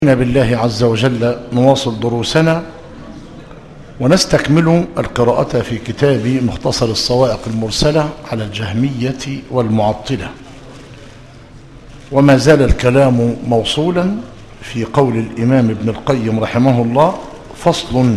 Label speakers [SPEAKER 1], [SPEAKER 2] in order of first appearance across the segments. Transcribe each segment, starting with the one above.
[SPEAKER 1] بالله عز وجل نواصل دروسنا ونستكمل القراءة في كتاب مختصر الصواعق المرسلة على الجهمية والمعطلة، وما زال الكلام موصولا في قول الإمام ابن القيم رحمه الله: فصل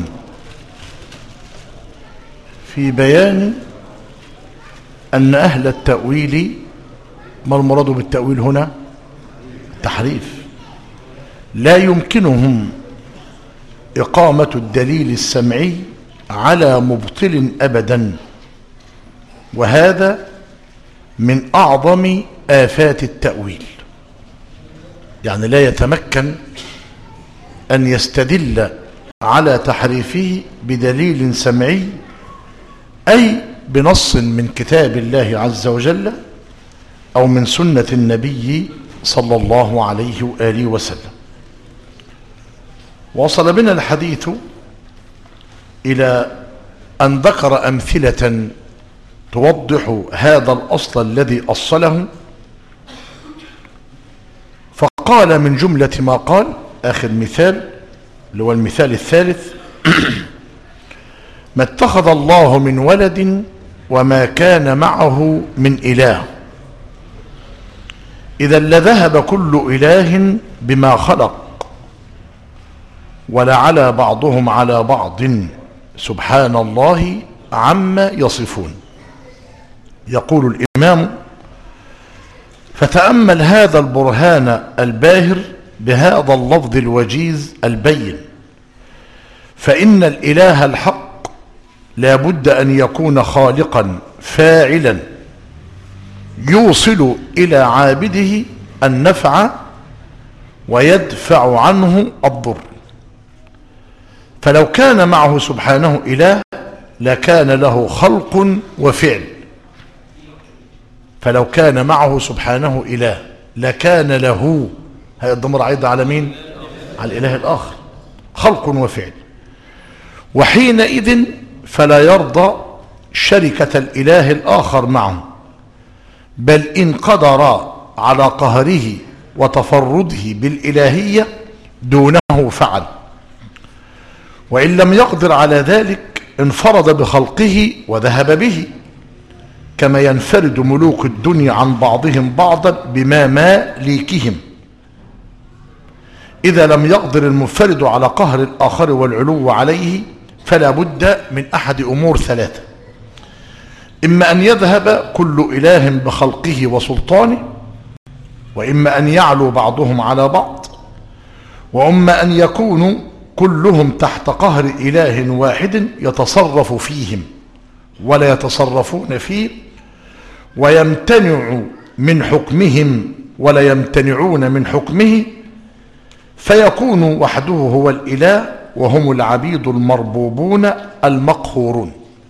[SPEAKER 1] في بيان أن أهل التأويل، ما المراد بالتأويل هنا؟ تحريف، لا يمكنهم إقامة الدليل السمعي على مبطل أبدا، وهذا من أعظم آفات التأويل. يعني لا يتمكن أن يستدل على تحريفه بدليل سمعي، أي بنص من كتاب الله عز وجل أو من سنة النبي صلى الله عليه وآله وسلم. وصل بنا الحديث إلى أن ذكر أمثلة توضح هذا الأصل الذي أصله، فقال من جملة ما قال آخر مثال اللي هو المثال الثالث: ما اتخذ الله من ولد وما كان معه من إله، إذا لذهب كل إله بما خلق ولعلى بعضهم على بعض سبحان الله عما يصفون. يقول الإمام: فتأمل هذا البرهان الباهر بهذا اللفظ الوجيز البين، فإن الإله الحق لا بد أن يكون خالقا فاعلا يوصل إلى عابده النفع ويدفع عنه الضر. فلو كان معه سبحانه إله لكان له خلق وفعل، فلو كان معه سبحانه إله لكان له، هذا الضمير عايد على مين؟ على الإله الآخر، خلق وفعل. وحينئذ فلا يرضى شركة الإله الآخر معه، بل إن قدر على قهره وتفرده بالإلهية دونه فعل، وإن لم يقدر على ذلك انفرد بخلقه وذهب به، كما ينفرد ملوك الدنيا عن بعضهم بعضا بما مالكهم. إذا لم يقدر المنفرد على قهر الآخر والعلو عليه فلا بد من أحد أمور ثلاثة: إما أن يذهب كل إله بخلقه وسلطانه، وإما أن يعلو بعضهم على بعض، وإما أن يكونوا كلهم تحت قهر إله واحد يتصرف فيهم ولا يتصرفون فيه، ويمتنع من حكمهم ولا يمتنعون من حكمه، فيكون وحده هو الإله وهم العبيد المربوبون المقهورون.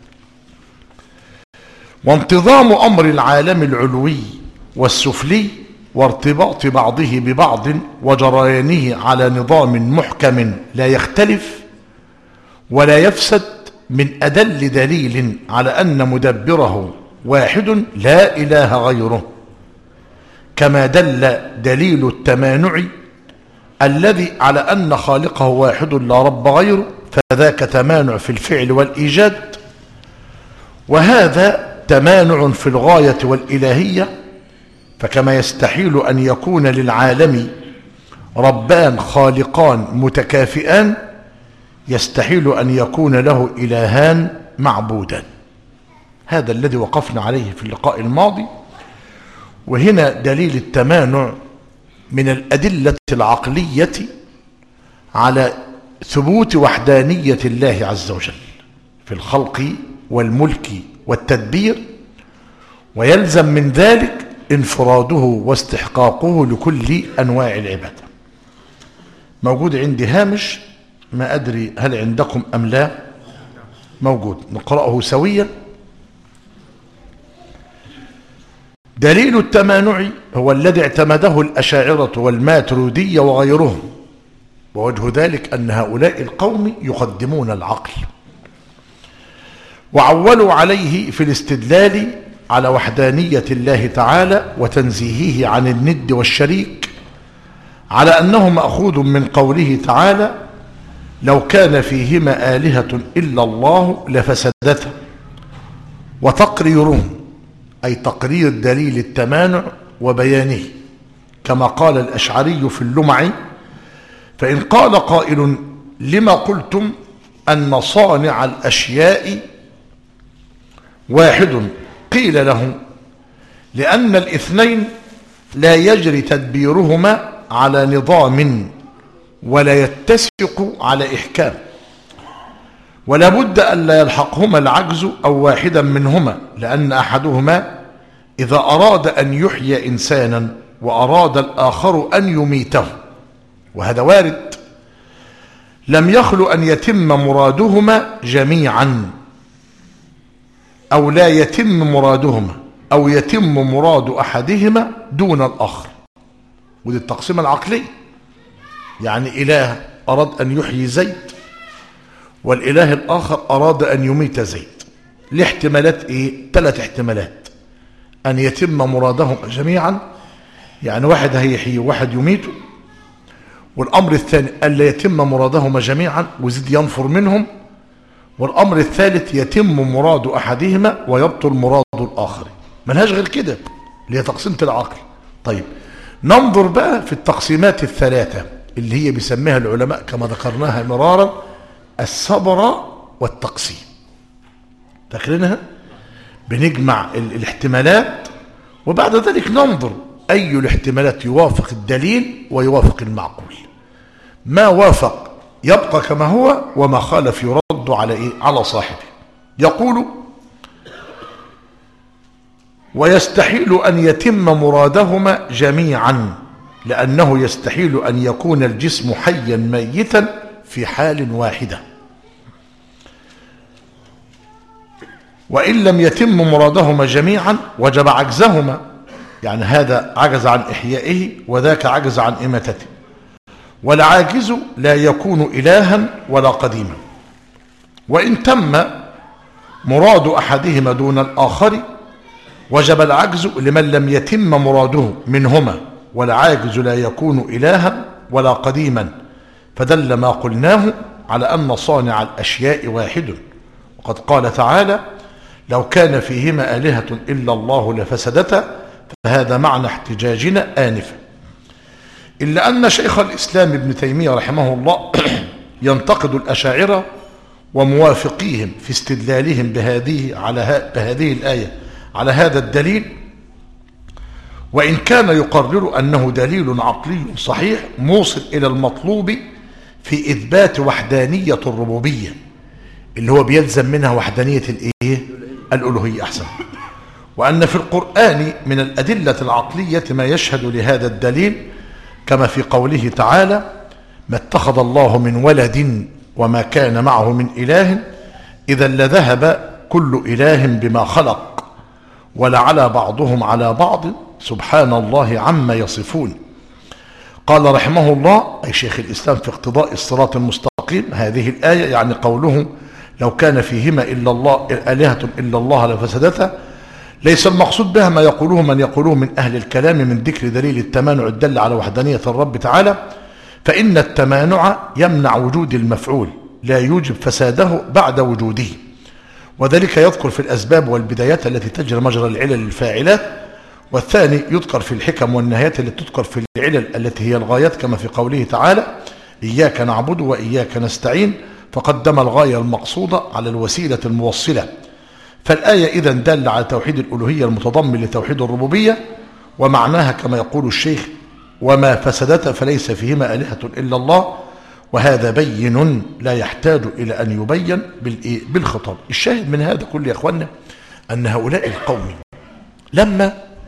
[SPEAKER 1] وانتظام أمر العالم العلوي والسفلي وارتباط بعضه ببعض وجريانه على نظام محكم لا يختلف ولا يفسد من أدل دليل على أن مدبره واحد لا إله غيره، كما دل دليل التمانع الذي على أن خالقه واحد لا رب غيره، فذاك تمانع في الفعل والإيجاد، وهذا تمانع في الغاية والإلهية. فكما يستحيل أن يكون للعالم ربان خالقان متكافئان، يستحيل أن يكون له إلهان معبودان. هذا الذي وقفنا عليه في اللقاء الماضي. وهنا دليل التمانع من الأدلة العقلية على ثبوت وحدانية الله عز وجل في الخلق والملك والتدبير، ويلزم من ذلك انفراده واستحقاقه لكل أنواع العبادة. موجود عندي هامش، ما أدري هل عندكم أم لا؟ موجود، نقرأه سويا. دليل التمانع هو الذي اعتمده الأشاعرة والماتريدية وغيرهم، ووجه ذلك أن هؤلاء القوم يقدمون العقل، وعولوا عليه في الاستدلال على وحدانية الله تعالى وتنزيهه عن الند والشريك، على أنه مأخوذ من قوله تعالى لو كان فيهما آلهة إلا الله لفسدتا، وتقريره أي تقرير دليل التمانع وبيانه، كما قال الأشعري في اللمع: فإن قال قائل لما قلتم أن صانع الأشياء واحد؟ قيل له: لأن الاثنين لا يجري تدبيرهما على نظام ولا يتسق على إحكام، ولا بد أن لا يلحقهما العجز أو واحدا منهما، لأن أحدهما إذا أراد أن يحيي إنسانا وأراد الآخر أن يميته، وهذا وارد، لم يخل أن يتم مرادهما جميعا، أو لا يتم مرادهما، أو يتم مراد أحدهما دون الآخر. ودي التقسيم العقلي، يعني إله أراد أن يحيي زيد والإله الآخر أراد أن يميت زيد. الاحتمالات إيه؟ 3 احتمالات: أن يتم مرادهم جميعا، يعني واحد هيحيي وواحد يميته، والأمر الثاني ألا يتم مرادهما جميعا وزيد ينفر منهم، والأمر الثالث يتم مراد أحدهما ويبطل مراد الآخر. ملهاش غير كده، اللي هي تقسيمة العقل. طيب ننظر بقى في التقسيمات الثلاثة اللي هي بيسميها العلماء كما ذكرناها مرارا الصبر والتقسيم. فاكرينها؟ بنجمع الاحتمالات وبعد ذلك ننظر أي الاحتمالات يوافق الدليل ويوافق المعقول. ما وافق يبقى كما هو، وما خالف يرد على إيه؟ على صاحبه. يقول: ويستحيل أن يتم مرادهما جميعا، لأنه يستحيل أن يكون الجسم حيا ميتا في حال واحدة، وإن لم يتم مرادهما جميعا وجب عجزهما، يعني هذا عجز عن إحيائه وذاك عجز عن إماتته، والعاجز لا يكون إلها ولا قديما. وإن تم مراد أحدهما دون الآخر وجب العجز لمن لم يتم مراده منهما، والعاجز لا يكون إلها ولا قديما، فدل ما قلناه على أن صانع الأشياء واحد. وقد قال تعالى: لو كان فيهما آلهة إلا الله لفسدتا، فهذا معنى احتجاجنا آنفا. إلا أن شيخ الإسلام ابن تيمية رحمه الله ينتقد الأشاعرة وموافقيهم في استدلالهم بهذه الآية على هذا الدليل، وإن كان يقرر أنه دليل عقلي صحيح موصل إلى المطلوب في إثبات وحدانية الربوبية، اللي هو بيلزم منها وحدانية الألوهية أحسن. وأن في القرآن من الأدلة العقلية ما يشهد لهذا الدليل، كما في قوله تعالى: ما اتخذ الله من ولد وما كان معه من إله إذا لذهب كل إله بما خلق ولعلى بعضهم على بعض سبحان الله عما يصفون. قال رحمه الله أي شيخ الإسلام في اقتضاء الصراط المستقيم: هذه الآية يعني قوله لو كان فيهما إلا الله آلهة إلا الله لفسدتا، ليس المقصود بها ما يقوله من يقوله من أهل الكلام من ذكر دليل التمانع الدل على وحدانية الرب تعالى، فإن التمانع يمنع وجود المفعول لا يوجب فساده بعد وجوده، وذلك يذكر في الأسباب والبدايات التي تجري مجرى العلل الفاعلات، والثاني يذكر في الحكم والنهايات التي تذكر في العلل التي هي الغايات، كما في قوله تعالى: إياك نعبد وإياك نستعين، فقدم الغاية المقصودة على الوسيلة الموصلة. فالآية إذن دل على توحيد الألوهية المتضمن لتوحيد الربوبية، ومعناها كما يقول الشيخ: وما فسدت فليس فيهما آلهة إلا الله، وهذا بين لا يحتاج إلى أن يبين بالخطاب. الشاهد من هذا كله يا أخوانا أن هؤلاء القوم لما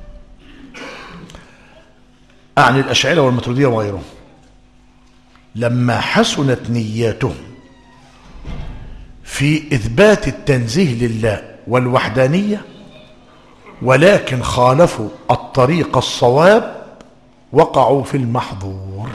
[SPEAKER 1] أعني الأشاعرة والماتريدية وغيرهم لما حسنت نياتهم في إثبات التنزيه لله والوحدانية، ولكن خالفوا الطريق الصواب، وقعوا في المحظور.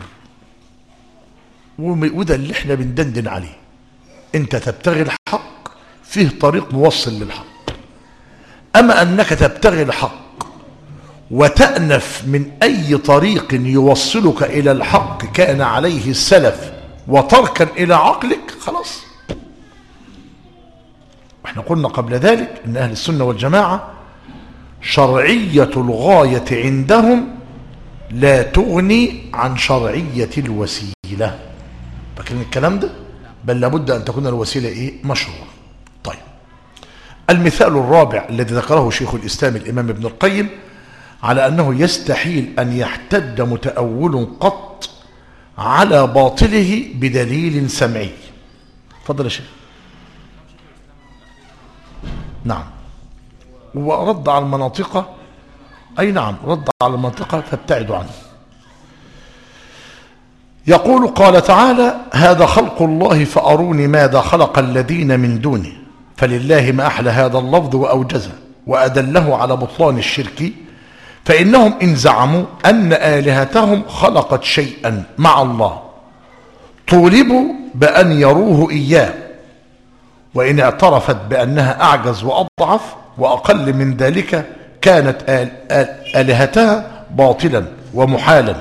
[SPEAKER 1] وده اللي احنا بندندن عليه. انت تبتغي الحق فيه طريق موصل للحق، اما انك تبتغي الحق وتأنف من أي طريق يوصلك إلى الحق كان عليه السلف وتركا إلى عقلك، خلاص. احنا قلنا قبل ذلك ان اهل السنة والجماعة شرعية الغاية عندهم لا تغني عن شرعية الوسيلة. فاكرين الكلام ده؟ بل لابد ان تكون الوسيلة ايه؟ مشروع. طيب، المثال الرابع الذي ذكره شيخ الاسلام الامام ابن القيم على انه يستحيل ان يحتج متأول قط على باطله بدليل سمعي. تفضل يا شيخ. نعم، ورد على المناطق، أي نعم، رد على المنطقة فابتعدوا عنه. يقول قال تعالى: هذا خلق الله فأروني ماذا خلق الذين من دونه فلله ما أحلى هذا اللفظ وأوجزه وأدله على بطلان الشرك، فإنهم إن زعموا أن آلهتهم خلقت شيئا مع الله طولبوا بأن يروه إياه، وإن اعترفت بأنها أعجز وأضعف وأقل من ذلك كانت آلهتها باطلا ومحالا.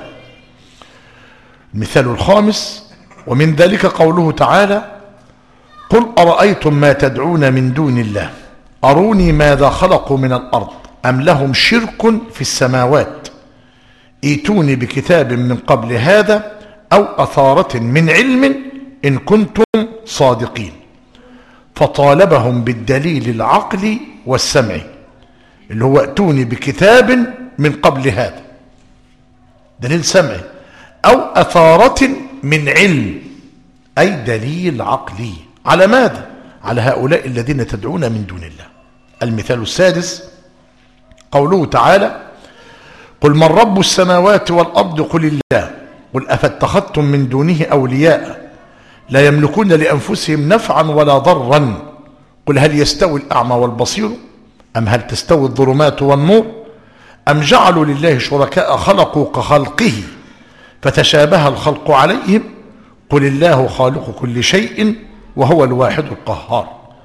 [SPEAKER 1] المثال الخامس: ومن ذلك قوله تعالى: قل أرأيتم ما تدعون من دون الله أروني ماذا خلقوا من الأرض أم لهم شرك في السماوات ائتوني بكتاب من قبل هذا أو أثارة من علم إن كنتم صادقين. فطالبهم بالدليل العقلي والسمعي اللي هو ائتوني بكتاب من قبل هذا، دليل سمعي، أو أثارة من علم أي دليل عقلي. على ماذا؟ على هؤلاء الذين تدعون من دون الله. المثال السادس قوله تعالى: قل من رب السماوات والأرض قل الله قل أفاتخذتم من دونه أولياء لا يملكون لأنفسهم نفعا ولا ضرا قل هل يستوي الأعمى والبصير أم هل تستوي الظلمات والنور أم جعلوا لله شركاء خلقوا كخلقه فتشابه الخلق عليهم قل الله خالق كل شيء وهو الواحد القهار.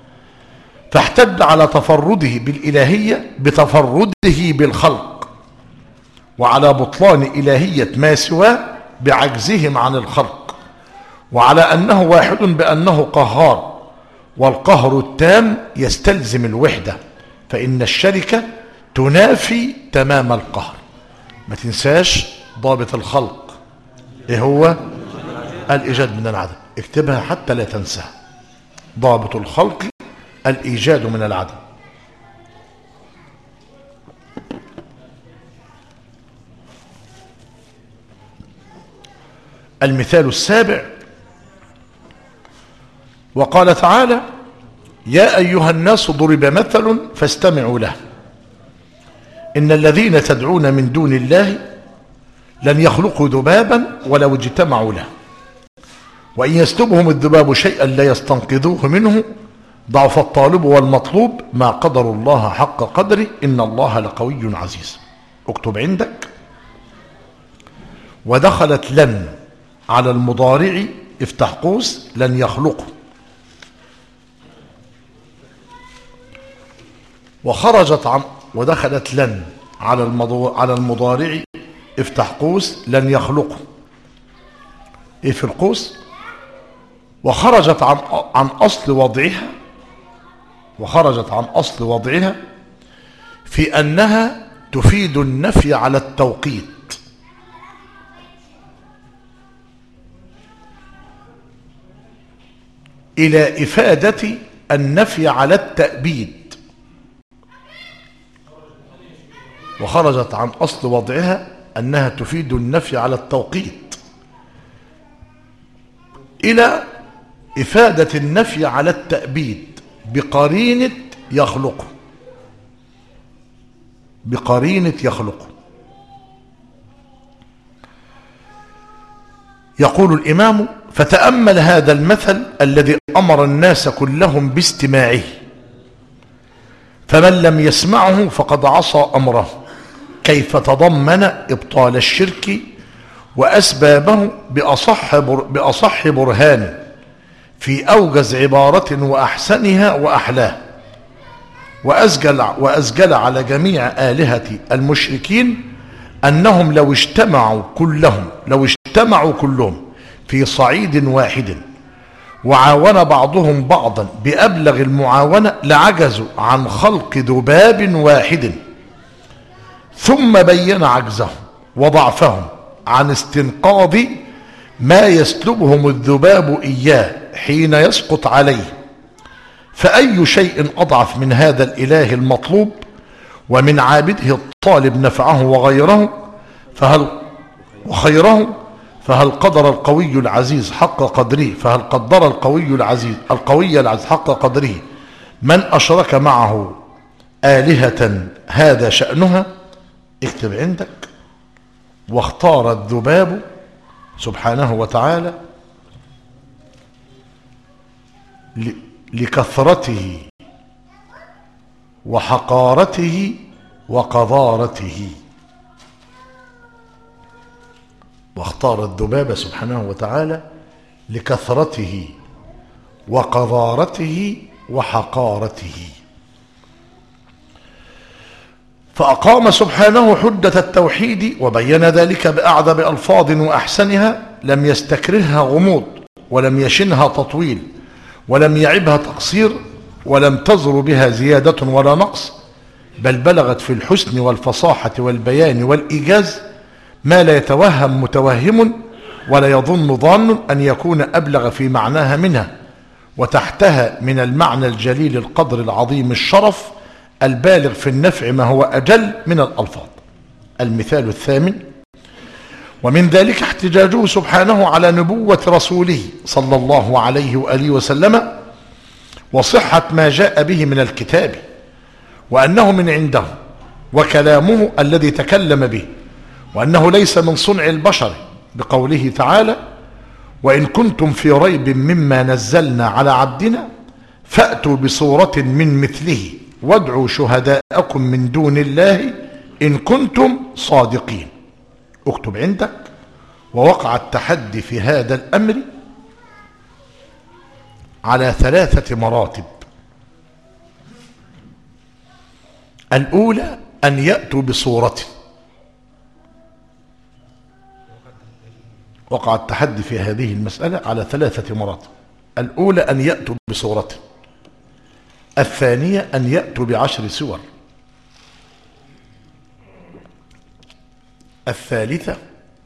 [SPEAKER 1] فاحتج على تفرده بالإلهية بتفرده بالخلق، وعلى بطلان إلهية ما سواه بعجزهم عن الخلق، وعلى أنه واحد بأنه قهار، والقهر التام يستلزم الوحدة، فإن الشركة تنافي تمام القهر. ما تنساش ضابط الخلق إيه هو؟ الإيجاد من العدم. اكتبها حتى لا تنساها. ضابط الخلق الإيجاد من العدم. المثال السابع وقال تعالى: يا أيها الناس ضرب مثل فاستمعوا له إن الذين تدعون من دون الله لن يخلقوا ذبابا ولو اجتمعوا له وإن يسلبهم الذباب شيئا لا يستنقذوه منه ضعف الطالب والمطلوب ما قدر الله حق قدره إن الله لقوي عزيز. اكتب عندك: ودخلت لن على المضارع افتح قوس لن يخلقه، وخرجت عن ودخلت لن على المضارع افتح قوس لن يخلقه. ايه في القوس؟ وخرجت عن اصل وضعها في انها تفيد النفي على التوقيت، الى افادة النفي على التأبيد. وخرجت عن أصل وضعها أنها تفيد النفي على التوقيت إلى إفادة النفي على التأبيد بقرينة يخلقه. يقول الإمام: فتأمل هذا المثل الذي أمر الناس كلهم باستماعه، فمن لم يسمعه فقد عصى أمره، كيف تضمن إبطال الشرك وأسبابه بأصح برهان في أوجز عبارة وأحسنها وأحلاه، وأسجل على جميع آلهة المشركين أنهم لو اجتمعوا كلهم في صعيد واحد وعاون بعضهم بعضا بأبلغ المعاونة لعجزوا عن خلق ذباب واحد، ثم بين عجزهم وضعفهم عن استنقاذ ما يسلبهم الذباب إياه حين يسقط عليه. فأي شيء أضعف من هذا الإله المطلوب ومن عابده الطالب نفعه فهل قدر القوي العزيز حق قدره من أشرك معه آلهة هذا شأنها. اكتب عندك: واختار الذباب سبحانه وتعالى لكثرته وحقارته وقذارته. واختار الذباب سبحانه وتعالى لكثرته وقذارته وحقارته. فأقام سبحانه حجة التوحيد وبين ذلك بأعذب ألفاظ وأحسنها، لم يستكرهها غموض ولم يشنها تطويل ولم يعبها تقصير ولم تزر بها زيادة ولا نقص، بل بلغت في الحسن والفصاحة والبيان والإيجاز ما لا يتوهم متوهم ولا يظن ظان أن يكون أبلغ في معناها منها، وتحتها من المعنى الجليل القدر العظيم الشرف البالغ في النفع ما هو أجل من الألفاظ. المثال الثامن: ومن ذلك احتجاجه سبحانه على نبوة رسوله صلى الله عليه وآله وسلم وصحة ما جاء به من الكتاب، وأنه من عنده وكلامه الذي تكلم به، وأنه ليس من صنع البشر، بقوله تعالى: وإن كنتم في ريب مما نزلنا على عبدنا فأتوا بصورة من مثله وادعوا شهداءكم من دون الله إن كنتم صادقين. اكتب عندك: ووقع التحدي في هذا الأمر على 3 مراتب. الأولى أن يأتوا بصورة. وقع التحدي في هذه المسألة على 3 مراتب. الأولى أن يأتوا بصورة، الثانية أن يأتوا ب10 سور، الثالثة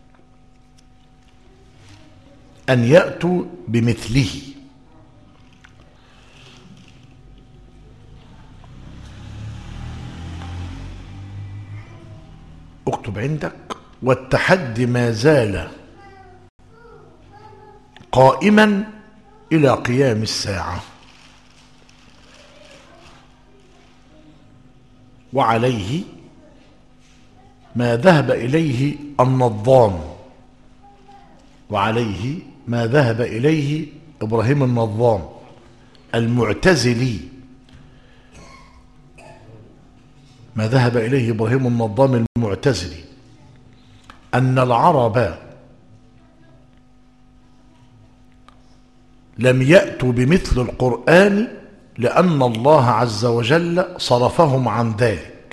[SPEAKER 1] أن يأتوا بمثله. اكتب عندك: والتحدي ما زال قائما إلى قيام الساعة، وعليه ما ذهب إليه النظام، وعليه ما ذهب إليه إبراهيم النظام المعتزلي، ما ذهب إليه إبراهيم النظام المعتزلي، أن العرب لم يأتوا بمثل القرآن لأن الله عز وجل صرفهم عن ذلك،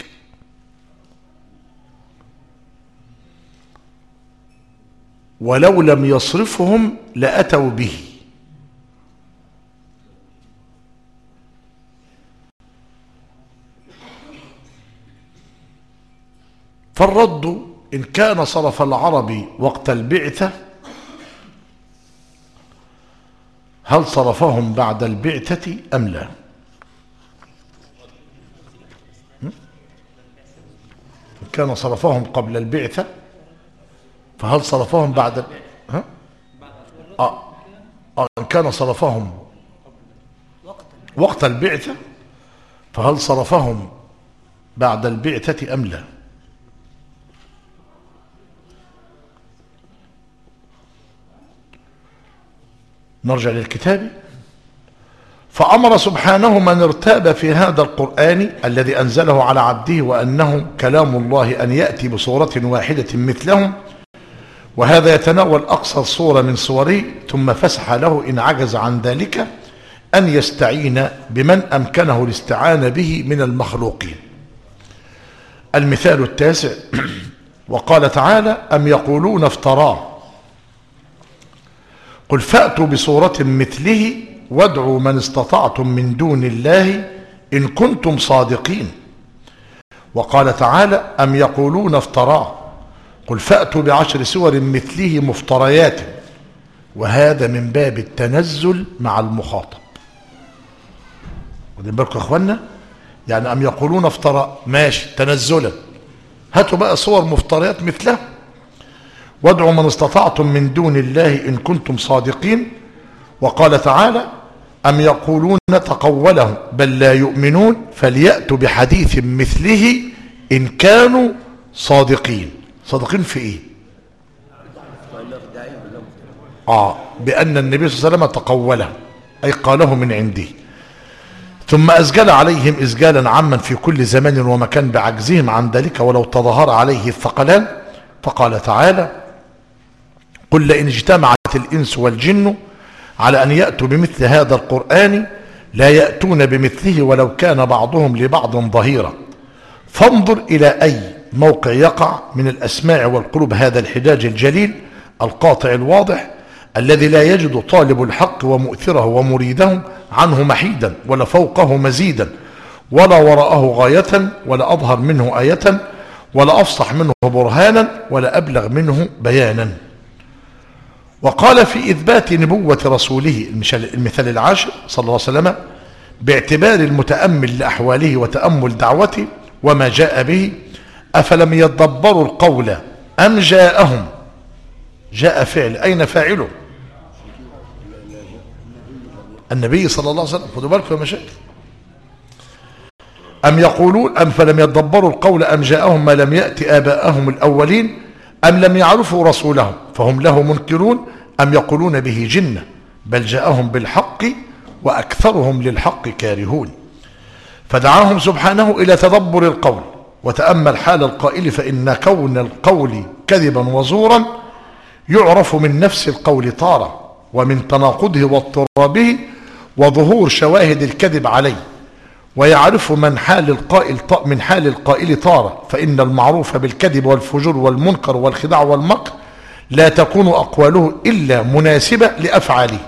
[SPEAKER 1] ولو لم يصرفهم لأتوا به. فالرد: إن كان صرف العرب وقت البعثة، هل صرفهم بعد البعثة أم لا؟ إن كان صرفهم قبل البعثة فهل صرفهم بعد إن كان صرفهم وقت البعثة فهل صرفهم بعد البعثة أم لا؟ نرجع للكتاب. فأمر سبحانه من ارتاب في هذا القرآن الذي أنزله على عبده وأنه كلام الله أن يأتي بصورة واحدة مثلهم، وهذا يتناول أقصر صورة من صوره، ثم فسح له إن عجز عن ذلك أن يستعين بمن أمكنه الاستعانة به من المخلوقين. المثال التاسع وقال تعالى أم يقولون افتراه قل فأتوا بصورة مثله وادعوا من استطعتم من دون الله إن كنتم صادقين. وقال تعالى أم يقولون افتراه قل فأتوا ب10 سور مثله مفتريات، وهذا من باب التنزل مع المخاطب. واخدين بالكم يا اخوانا؟ يعني أم يقولون افتراه ماشي تنزلا، هاتوا بقى صور مفتريات مثله. وادعوا من استطعتم من دون الله إن كنتم صادقين. وقال تعالى أم يقولون تقوله بل لا يؤمنون فليأتوا بحديث مثله إن كانوا صادقين. صادقين في إيه؟ بأن النبي صلى الله عليه وسلم تقوله أي قاله من عنده، ثم أسجل عليهم إسجالا عاما في كل زمان ومكان بعجزهم عن ذلك ولو تظاهر عليه الثقلان. فقال تعالى قل لئن اجتمعت الإنس والجن على أن يأتوا بمثل هذا القرآن لا يأتون بمثله ولو كان بعضهم لبعض ظهيرا. فانظر إلى أي موقع يقع من الأسماع والقلوب هذا الحجاج الجليل القاطع الواضح الذي لا يجد طالب الحق ومؤثره ومريده عنه محيدا ولا فوقه مزيدا ولا وراءه غاية ولا أظهر منه آية ولا أفصح منه برهانا ولا أبلغ منه بيانا. وقال في إثبات نبوة رسوله المثال العاشر صلى الله عليه وسلم باعتبار المتأمل لأحواله وتأمل دعوته وما جاء به أفلم يدبروا القول أم جاءهم. جاء فعل أين فاعله؟ النبي صلى الله عليه وسلم. خذوا بالكم يا مشايخ. أم يقولون أم فلم يدبروا القول أم جاءهم ما لم يأتي آباءهم الأولين أم لم يعرفوا رسولهم فهم له منكرون أم يقولون به جنة بل جاءهم بالحق وأكثرهم للحق كارهون. فدعاهم سبحانه إلى تدبر القول وتأمل حال القائل فإن كون القول كذبا وزورا يعرف من نفس القول طارة ومن تناقضه واضطرابه وظهور شواهد الكذب عليه، ويعرف من حال القائل طارة فإن المعروف بالكذب والفجور والمنكر والخداع والمكر لا تكون أقواله إلا مناسبة لأفعاله،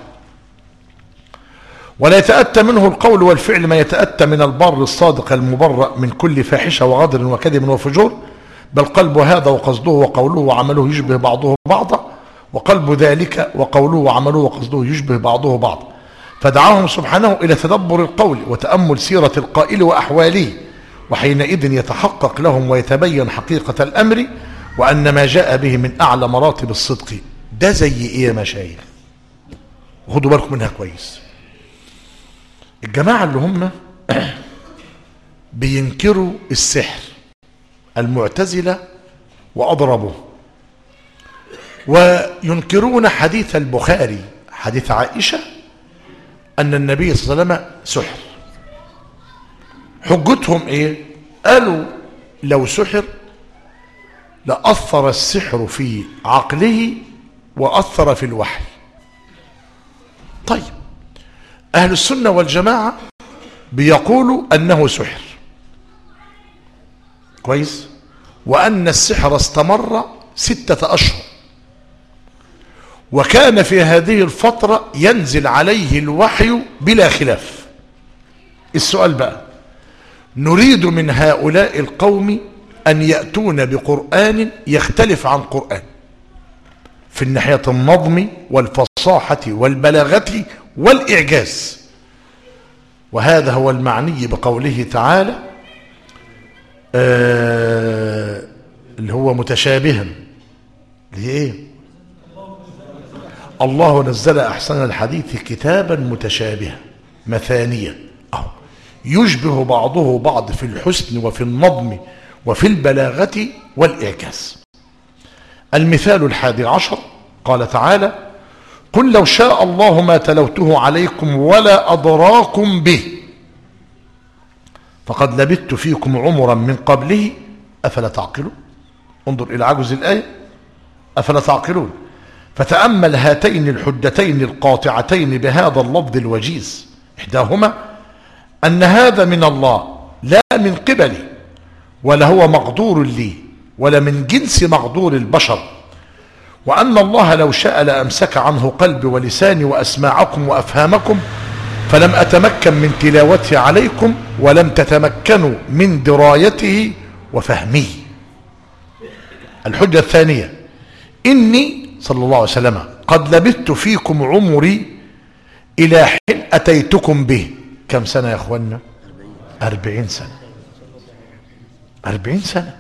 [SPEAKER 1] ولا يتأتى منه القول والفعل ما يتأتى من البر الصادق المبرأ من كل فاحشة وغدر وكذب وفجور، بل قلب هذا وقصده وقوله وعمله يشبه بعضه بعضا، وقلب ذلك وقوله وعمله وقصده يشبه بعضه بعضا. فدعاهم سبحانه إلى تدبر القول وتأمل سيرة القائل وأحواله، وحينئذ يتحقق لهم ويتبين حقيقة الأمر وأن ما جاء به من أعلى مراتب الصدق. ده زي إيه يا مشايخ؟ خدوا بالكم منها كويس. الجماعة اللي هم بينكروا السحر المعتزلة وأضربوه، وينكرون حديث البخاري حديث عائشة أن النبي صلى الله عليه وسلم سحر. حجتهم إيه؟ قالوا لو سحر لأثر السحر في عقله وأثر في الوحي. طيب أهل السنة والجماعة بيقولوا أنه سحر كويس، وأن السحر استمر 6 أشهر، وكان في هذه الفترة ينزل عليه الوحي بلا خلاف. السؤال بقى، نريد من هؤلاء القوم أن يأتون بقرآن يختلف عن قرآن في الناحية النظم والفصاحة والبلاغة والإعجاز، وهذا هو المعني بقوله تعالى اللي هو متشابها، اللي ايه؟ الله نزل أحسن الحديث كتابا متشابها مثانية، يشبه بعضه بعض في الحسن وفي النظم وفي البلاغة والإعجاز. المثال 11 قال تعالى قل لو شاء الله ما تلوته عليكم ولا أدراكم به فقد لبثت فيكم عمرا من قبله أفلا تعقلون. انظر إلى عجز الآية، أفلا تعقلون. فتأمل هاتين الحجتين القاطعتين بهذا اللفظ الوجيز إحداهما أن هذا من الله لا من قبلي، ولا هو مقدور لي، ولا من جنس مقدور البشر، وأن الله لو شاء لأمسك عنه قلبي ولساني وأسماعكم وأفهامكم، فلم أتمكن من تلاوته عليكم، ولم تتمكنوا من درايته وفهمه. الحجة الثانية: إني صلى الله عليه وسلم قد لبثت فيكم عمري إلى حين أتيتكم به. كم سنة يا أخوانا؟ 40 سنة. 40 سنة.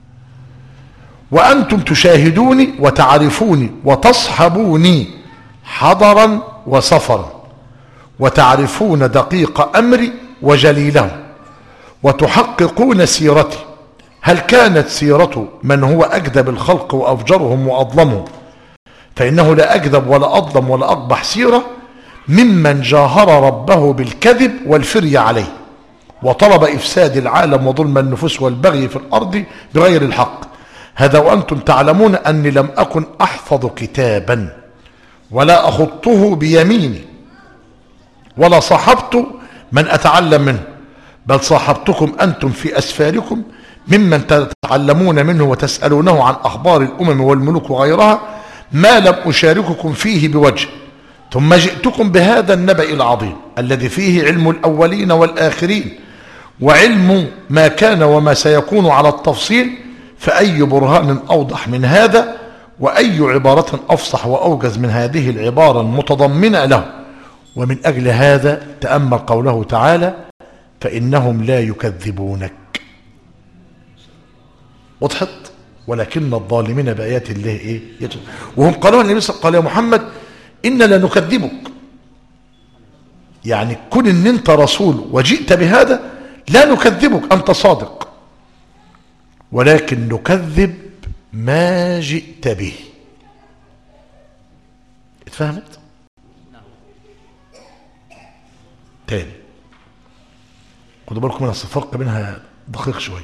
[SPEAKER 1] وأنتم تشاهدوني وتعرفوني وتصحبوني حضرا وسفرا، وتعرفون دقيق أمري وجليله، وتحققون سيرتي. هل كانت سيرة من هو أكذب الخلق وأفجرهم وأظلمهم، فإنه لا أكذب ولا أظلم ولا أقبح سيرة ممن جاهر ربه بالكذب والفري عليه، وطلب إفساد العالم وظلم النفوس والبغي في الأرض بغير الحق. هذا وأنتم تعلمون أني لم أكن أحفظ كتابا ولا أخطه بيميني، ولا صاحبت من أتعلم منه، بل صاحبتكم أنتم في أسفاركم ممن تتعلمون منه وتسألونه عن أخبار الأمم والملوك وغيرها ما لم أشارككم فيه بوجه. ثم جئتكم بهذا النبأ العظيم الذي فيه علم الأولين والآخرين، وعلم ما كان وما سيكون على التفصيل، فأي برهان أوضح من هذا، وأي عبارة أفصح وأوجز من هذه العبارة المتضمنة له. ومن أجل هذا تأمل قوله تعالى: فإنهم لا يكذبونك. وضحت؟ ولكن الظالمين بآيات الله إيه؟ وهم قالوا النبي صلى الله عليه وسلم: قال يا محمد إنا لا نكذبك، يعني كن إن أنت رسول وجئت بهذا لا نكذبك، أنت صادق، ولكن نكذب ما جئت به. اتفهمت؟ تاني خدوا بالكم من الفرق بينها دقيق شوي.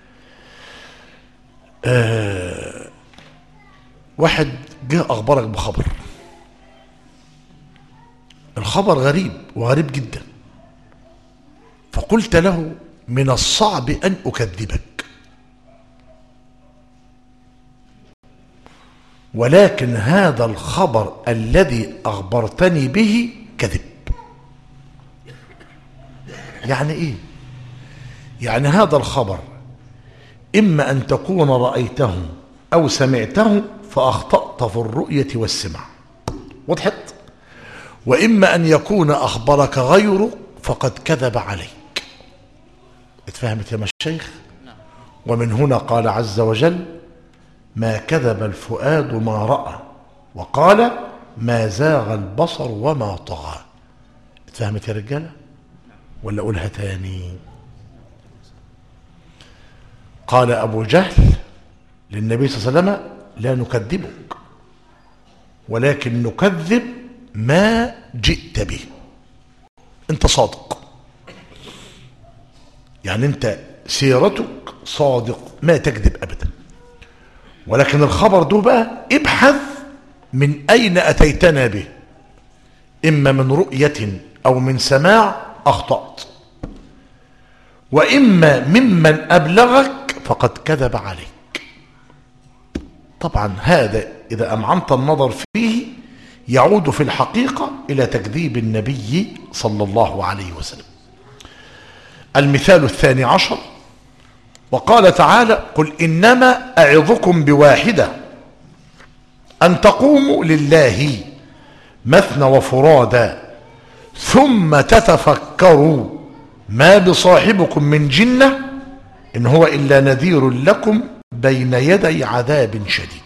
[SPEAKER 1] واحد جه أخبرك بخبر، الخبر غريب وغريب جدا، فقلت له: من الصعب أن أكذبك، ولكن هذا الخبر الذي أخبرتني به كذب. يعني إيه؟ يعني هذا الخبر إما أن تكون رأيته أو سمعته فأخطأت في الرؤية والسمع، وضحت؟ وإما أن يكون أخبرك غيره فقد كذب عليك. اتفهمت يا مشايخ؟ ومن هنا قال عز وجل: ما كذب الفؤاد ما رأى، وقال: ما زاغ البصر وما طغى. اتفهمت يا رجالة؟ ولا أقولها تاني؟ قال أبو جهل للنبي صلى الله عليه وسلم: لا نكذبك، ولكن نكذب ما جئت به. انت صادق، يعني انت سيرتك صادق ما تكذب أبدا، ولكن الخبر ده بقى ابحث من أين أتيتنا به، إما من رؤية أو من سماع أخطأت، وإما ممن أبلغك فقد كذب عليك. طبعا هذا إذا أمعنت النظر فيه يعود في الحقيقة إلى تكذيب النبي صلى الله عليه وسلم. المثال الثاني عشر: وقال تعالى: قل إنما أعظكم بواحدة أن تقوموا لله مثنى وفرادا ثم تتفكروا ما بصاحبكم من جنة إن هو إلا نذير لكم بين يدي عذاب شديد.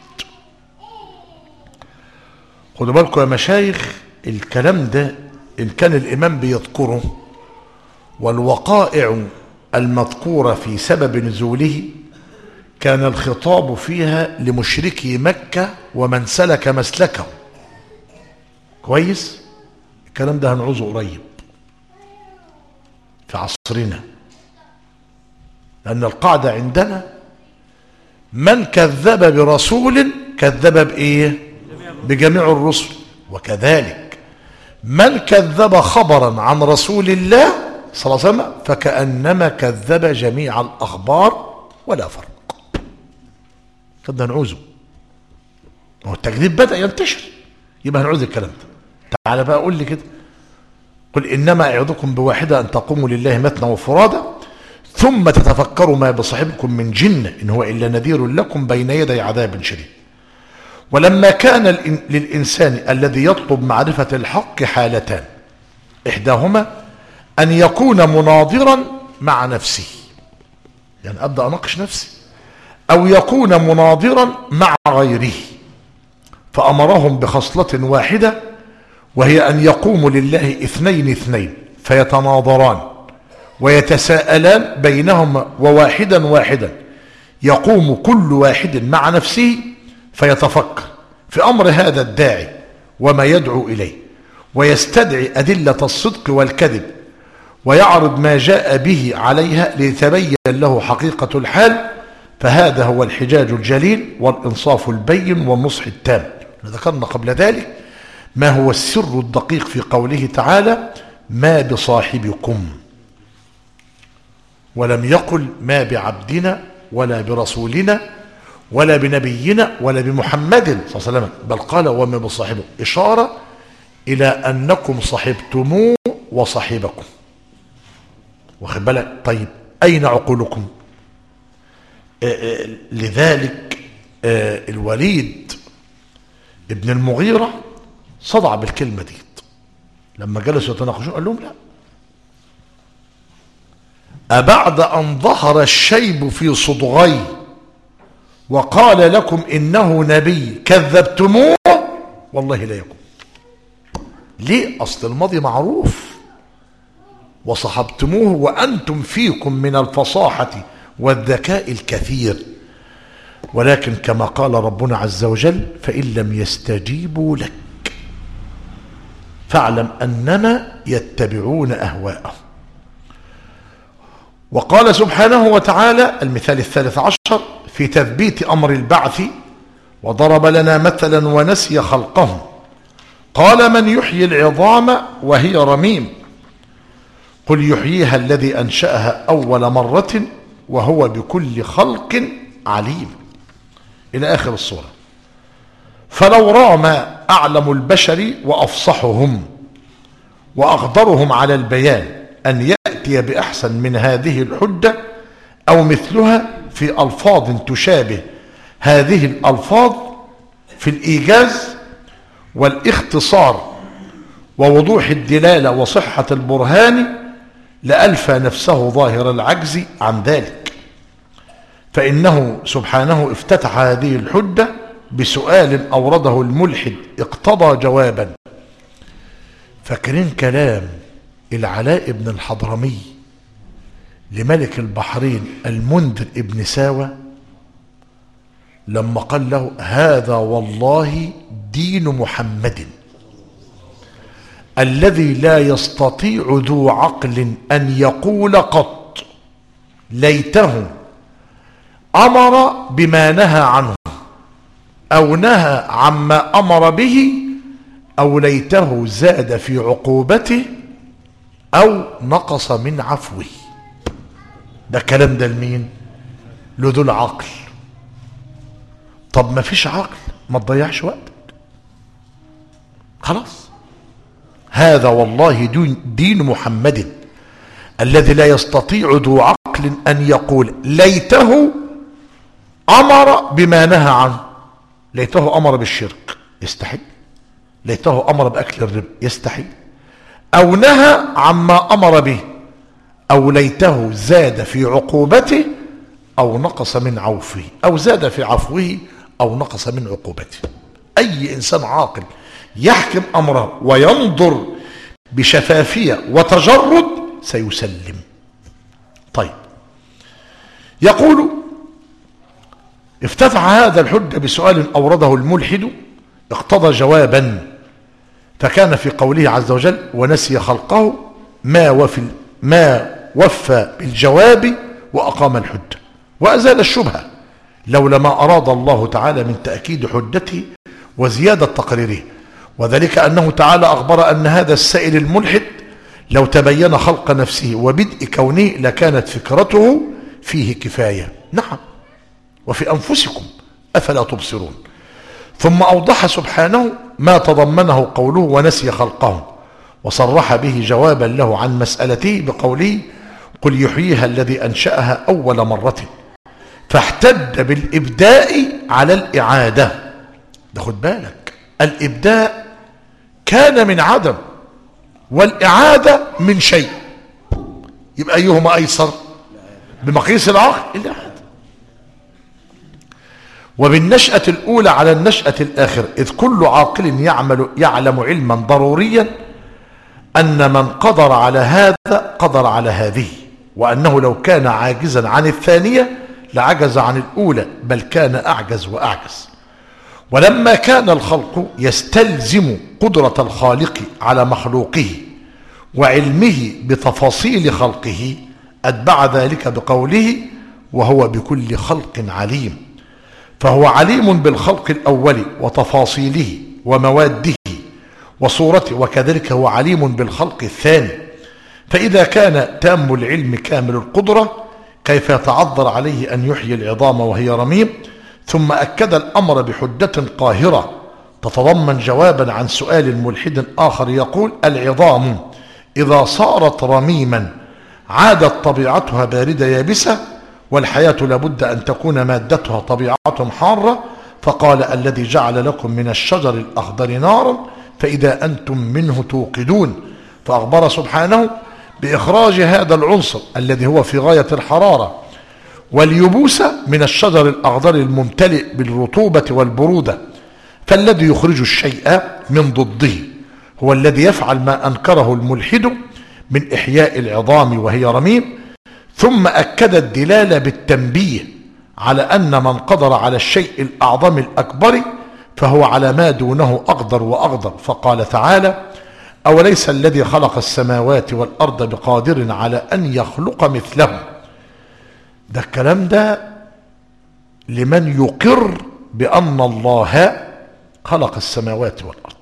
[SPEAKER 1] خدوا بالكم يا مشايخ، الكلام ده إن كان الإمام بيذكره والوقائع المذكورة في سبب نزوله كان الخطاب فيها لمشركي مكة ومن سلك مسلكه. كويس؟ الكلام ده هنعوزه قريب في عصرنا، لأن القاعدة عندنا: من كذب برسول كذب بإيه؟ بجميع الرسل. وكذلك من كذب خبرا عن رسول الله صلى الله عليه وسلم فكأنما كذب جميع الأخبار ولا فرق. كده نعوذه، هو التكذيب بدأ ينتشر، يبقى هنعوذ الكلام ده. تعال بقى قول لي كده، قل إنما أعظكم بواحدة أن تقوموا لله مثنى وفرادا ثم تتفكروا ما بصاحبكم من جنة إن هو إلا نذير لكم بين يدي عذاب شديد. ولما كان للإنسان الذي يطلب معرفة الحق حالتان، إحداهما أن يكون مناظرا مع نفسه، يعني أبدأ أناقش نفسي، أو يكون مناظرا مع غيره، فأمرهم بخصلة واحدة وهي أن يقوموا لله اثنين فيتناظران ويتساءلان بينهما، وواحدا واحدا يقوم كل واحد مع نفسه فيتفكر في أمر هذا الداعي وما يدعو إليه، ويستدعي أدلة الصدق والكذب، ويعرض ما جاء به عليها ليتبين له حقيقة الحال. فهذا هو الحجاج الجليل والإنصاف البين والنصح التام. ذكرنا قبل ذلك ما هو السر الدقيق في قوله تعالى ما بصاحبكم، ولم يقل ما بعبدنا ولا برسولنا ولا بنبينا ولا بمحمد صلى الله عليه وسلم، بل قال وما بصاحبكم، إشارة إلى أنكم صحبتموه وصاحبكم. واخد بالك؟ طيب أين عقولكم؟ لذلك الوليد ابن المغيرة صدع بالكلمة دي لما جلسوا يتناقشون، قال لهم لا، أبعد أن ظهر الشيب في صدغي وقال لكم إنه نبي كذبتموه والله لا يكون. ليه؟ أصل الماضي معروف، وصحبتموه وأنتم فيكم من الفصاحة والذكاء الكثير، ولكن كما قال ربنا عز وجل فإن لم يستجيبوا لك فاعلم أنما يتبعون أهواءهم. وقال سبحانه وتعالى المثال الثالث عشر في تثبيت أمر البعث، وضرب لنا مثلا ونسي خلقه، قال من يحيي العظام وهي رميم قل يحييها الذي أنشأها أول مرة وهو بكل خلق عليم، إلى آخر الصورة. فلو رام أعلم البشر وأفصحهم وأقدرهم على البيان أن يأتي بأحسن من هذه الحجة أو مثلها في ألفاظ تشابه هذه الألفاظ في الإيجاز والاختصار ووضوح الدلالة وصحة البرهان، لألفى نفسه ظاهر العجز عن ذلك، فإنه سبحانه افتتح هذه الحجة بسؤال أورده الملحد اقتضى جوابا. فاكرين كلام العلاء بن الحضرمي لملك البحرين المنذر ابن ساوى لما قال له هذا والله دين محمد الذي لا يستطيع ذو عقل أن يقول قط ليته أمر بما نهى عنه أو نهى عما أمر به أو ليته زاد في عقوبته أو نقص من عفوه. ده كلام ده لمين؟ لذو العقل. طب ما فيش عقل ما تضيعش وقتك، خلاص. هذا والله دين محمد الذي لا يستطيع ذو عقل أن يقول ليته أمر بما نهى عنه. ليته أمر بالشرك، يستحيل. ليته أمر بأكل الربا، يستحيل. أو نهى عما أمر به، أو ليته زاد في عقوبته أو نقص من عفوه، أو زاد في عفوه أو نقص من عقوبته. أي إنسان عاقل يحكم أمره وينظر بشفافية وتجرد سيسلم. طيب، يقول افتتح هذا الحجة بسؤال أورده الملحد اقتضى جوابا، فكان في قوله عز وجل ونسي خلقه ما وفى بالجواب وأقام الحجة وأزال الشبهة، لولا ما أراد الله تعالى من تأكيد حجته وزيادة تقريره وذلك أنه تعالى أخبر أن هذا السائل الملحد لو تبين خلق نفسه وبدء كونه لكانت فكرته فيه كفاية. نعم، وفي أنفسكم أفلا تبصرون. ثم أوضح سبحانه ما تضمنه قوله ونسي خلقه، وصرح به جوابا له عن مسألته بقوله قل يحييها الذي أنشأها أول مرة، فاحتج بالإبداء على الإعادة. ده خد بالك، الإبداء كان من عدم والإعادة من شيء، يبقى أيهما أيسر بمقياس العقل؟ الإعادة. وبالنشأة الأولى على النشأة الآخرة، إذ كل عاقل يعلم علما ضروريا أن من قدر على هذا قدر على هذه، وأنه لو كان عاجزا عن الثانية لعجز عن الأولى، بل كان أعجز وأعجز. ولما كان الخلق يستلزم قدرة الخالق على مخلوقه وعلمه بتفاصيل خلقه، أتبع ذلك بقوله وهو بكل خلق عليم، فهو عليم بالخلق الأول وتفاصيله ومواده وصورته، وكذلك هو عليم بالخلق الثاني. فإذا كان تام العلم كامل القدرة كيف يتعذر عليه أن يحيي العظام وهي رميم؟ ثم أكد الأمر بحجة قاهرة تتضمن جوابا عن سؤال ملحد آخر يقول العظام إذا صارت رميما عادت طبيعتها باردة يابسة، والحياة لابد أن تكون مادتها طبيعة حارة، فقال الذي جعل لكم من الشجر الأخضر نارا فإذا أنتم منه توقدون. فأخبر سبحانه بإخراج هذا العنصر الذي هو في غاية الحرارة واليبوسة من الشجر الأخضر الممتلئ بالرطوبة والبرودة، فالذي يخرج الشيء من ضده هو الذي يفعل ما أنكره الملحد من إحياء العظام وهي رميم. ثم أكد الدلالة بالتنبيه على أن من قدر على الشيء الأعظم الأكبر فهو على ما دونه أقدر وأقدر، فقال تعالى أوليس الذي خلق السماوات والأرض بقادر على أن يخلق مثلهم. ده الكلام ده لمن يقر بأن الله خلق السماوات والأرض،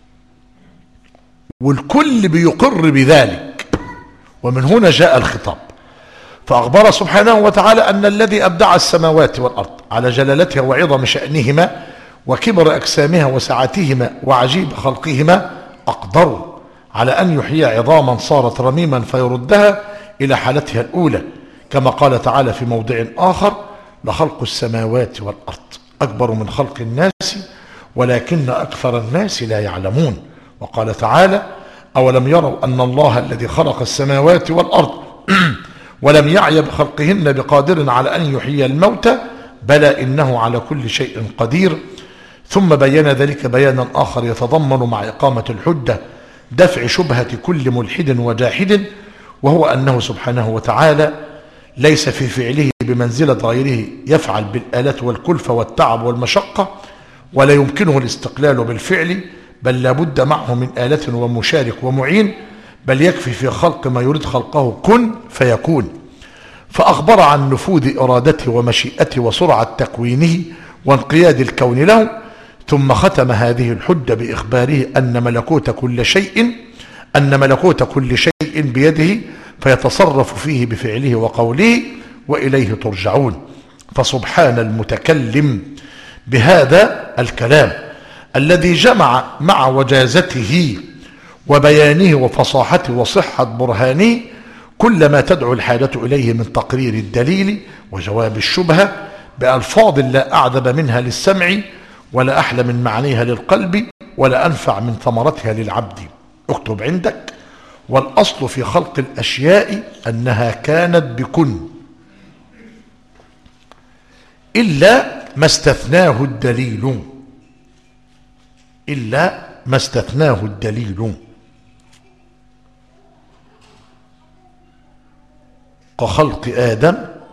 [SPEAKER 1] والكل بيقر بذلك، ومن هنا جاء الخطاب. فأخبر سبحانه وتعالى أن الذي أبدع السماوات والأرض على جلالتها وعظم شأنهما وكبر أجسامها وسعتهما وعجيب خلقهما أقدروا على أن يحيي عظاما صارت رميما فيردها إلى حالتها الأولى، كما قال تعالى في موضع آخر لخلق السماوات والأرض أكبر من خلق الناس ولكن أكثر الناس لا يعلمون. وقال تعالى أولم يروا أن الله الذي خلق السماوات والأرض ولم يعي بخلقهن بقادر على أن يحيي الموتى بلى إنه على كل شيء قدير. ثم بين ذلك بيانا آخر يتضمن مع إقامة الحجة دفع شبهة كل ملحد وجاحد، وهو أنه سبحانه وتعالى ليس في فعله بمنزلة غيره يفعل بالآلات والكلفة والتعب والمشقة، ولا يمكنه الاستقلال بالفعل، بل لابد معه من آلة ومشارك ومعين، بل يكفي في خلق ما يريد خلقه كن فيكون. فأخبر عن نفوذ إرادته ومشيئته وسرعة تكوينه وانقياد الكون له، ثم ختم هذه الحجة بإخباره أن ملكوت كل شيء بيده فيتصرف فيه بفعله وقوله وإليه ترجعون. فسبحان المتكلم بهذا الكلام الذي جمع مع وجازته وبيانه وفصاحته وصحة برهانه كل ما تدعو الحاجة إليه من تقرير الدليل وجواب الشبهة بألفاظ لا أعذب منها للسمع ولا أحلى من معانيها للقلب ولا أنفع من ثمرتها للعبد. اكتب عندك: والأصل في خلق الأشياء أنها كانت بكن إلا ما استثناه الدليل كخلق آدم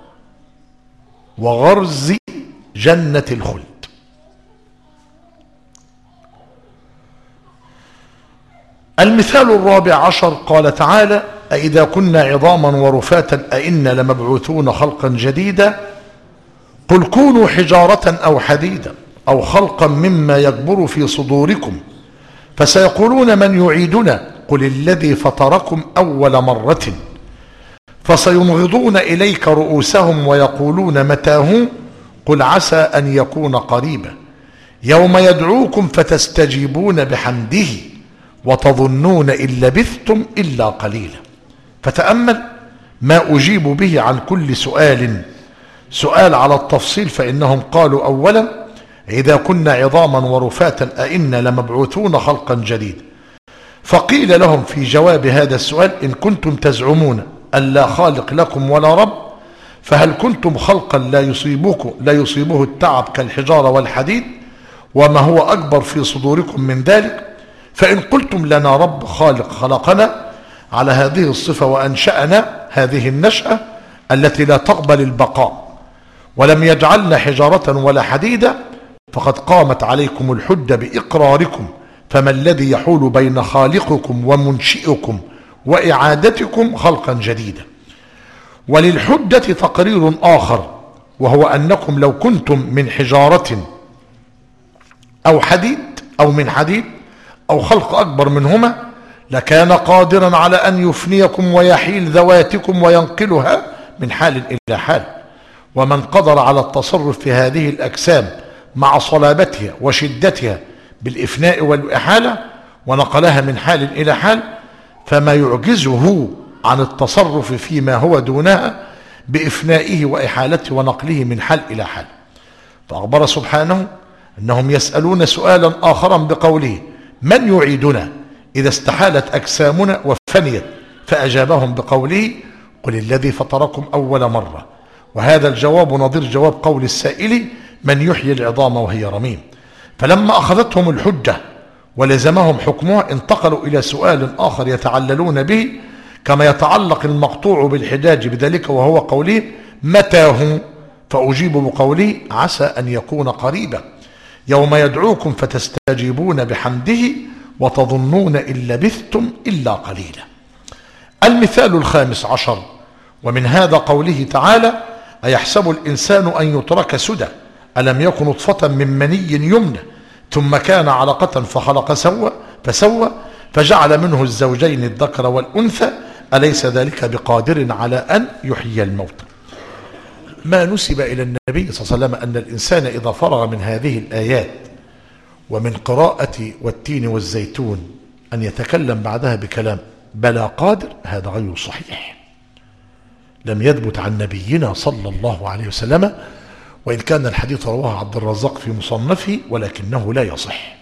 [SPEAKER 1] وغرز جنة الخلد. المثال الرابع عشر قال تعالى: أإذا كنا عظاما ورفاتا أئنا لمبعوثون خلقا جديدا قل كونوا حجارة أو حديدا أو خلقا مما يكبر في صدوركم فسيقولون من يعيدنا قل الذي فطركم أول مرة فسينغضون إليك رؤوسهم ويقولون متى قل عسى أن يكون قريبا يوم يدعوكم فتستجيبون بحمده وتظنون إن لبثتم إلا قليلا. فتأمل ما أجيب به عن كل سؤال على التفصيل، فإنهم قالوا أولا إذا كنا عظاما ورفاتا أئنا لمبعوثون خلقا جديدا. فقيل لهم في جواب هذا السؤال إن كنتم تزعمون أن لا خالق لكم ولا رب فهل كنتم خلقا لا يصيبه التعب كالحجارة والحديد وما هو أكبر في صدوركم من ذلك؟ فإن قلتم لنا رب خالق خلقنا على هذه الصفة وأنشأنا هذه النشأة التي لا تقبل البقاء ولم يجعلنا حجارة ولا حديدا فقد قامت عليكم الحجة بإقراركم، فما الذي يحول بين خالقكم ومنشئكم وإعادتكم خلقا جديدا؟ وللحجة تقرير آخر وهو أنكم لو كنتم من حجارة أو حديد أو من حديد أو خلق أكبر منهما لكان قادرا على أن يفنيكم ويحيل ذواتكم وينقلها من حال إلى حال. ومن قدر على التصرف في هذه الأجسام مع صلابتها وشدتها بالإفناء والإحالة ونقلها من حال إلى حال فما يعجزه عن التصرف فيما هو دونها بإفنائه وإحالته ونقله من حال إلى حال. فأخبر سبحانه أنهم يسألون سؤالا آخرا بقوله من يعيدنا إذا استحالت أجسامنا وفنيت، فأجابهم بقوله قل الذي فطركم أول مرة. وهذا الجواب نظير جواب قول السائل من يحيي العظام وهي رميم. فلما أخذتهم الحجة ولزمهم حكمها انتقلوا إلى سؤال آخر يتعللون به كما يتعلق المقطوع بالحجاج بذلك وهو قوله متى هم، فأجيب بقوله عسى أن يكون قريبا يوم يدعوكم فتستجيبون بحمده وتظنون إن لبثتم إلا قليلا. المثال الخامس عشر ومن هذا قوله تعالى أيحسب الإنسان أن يترك سدى ألم يكن نطفة من مني يمنى ثم كان علقة فخلق فسوى فجعل منه الزوجين الذكر والأنثى أليس ذلك بقادر على أن يحيي الموتى. ما نسب إلى النبي صلى الله عليه وسلم أن الإنسان إذا فرغ من هذه الآيات ومن قراءة والتين والزيتون أن يتكلم بعدها بكلام بلا قادر، هذا غير صحيح، لم يثبت عن نبينا صلى الله عليه وسلم، وإن كان الحديث رواه عبد الرزاق في مصنفه ولكنه لا يصح.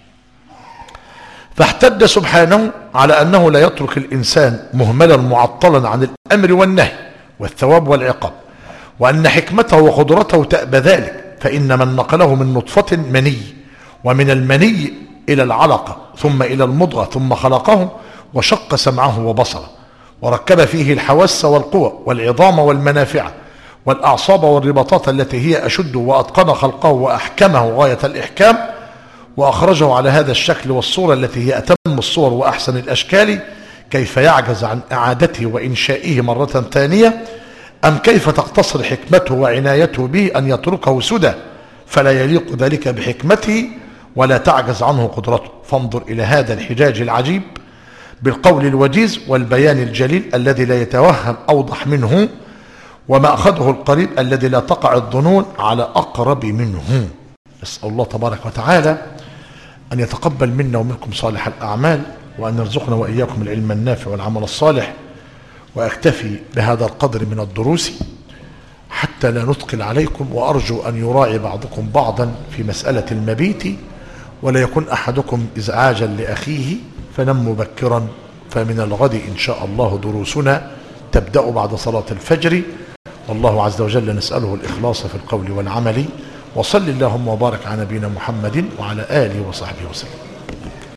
[SPEAKER 1] فاحتج سبحانه على أنه لا يترك الإنسان مهملا معطلا عن الأمر والنهي والثواب والعقاب، وأن حكمته وقدرته تأبى ذلك، فإن من نقله من نطفة مني ومن المني إلى العلقة ثم إلى المضغة ثم خلقه وشق سمعه وبصره وركب فيه الحواس والقوى والعظام والمنافع والأعصاب والرباطات التي هي أشد وأتقن خلقه وأحكمه غاية الإحكام وأخرجه على هذا الشكل والصورة التي هي أتم الصور وأحسن الأشكال، كيف يعجز عن إعادته وإنشائه مرة ثانية؟ أم كيف تقتصر حكمته وعنايته به أن يتركه سدى فلا يليق ذلك بحكمته ولا تعجز عنه قدرته؟ فانظر إلى هذا الحجاج العجيب بالقول الوجيز والبيان الجليل الذي لا يتوهم أوضح منه، وما أخذه القريب الذي لا تقع الظنون على أقرب منه. أسأل الله تبارك وتعالى أن يتقبل منا ومنكم صالح الأعمال، وأن يرزقنا وإياكم العلم النافع والعمل الصالح. وأكتفي بهذا القدر من الدروس حتى لا نثقل عليكم، وأرجو أن يراعي بعضكم بعضا في مسألة المبيت، ولا يكون أحدكم إزعاجا لأخيه، فنم مبكرا، فمن الغد إن شاء الله دروسنا تبدأ بعد صلاة الفجر، والله عز وجل نسأله الإخلاص في القول والعمل. وصل اللهم وبارك على نبينا محمد وعلى آله وصحبه وسلم.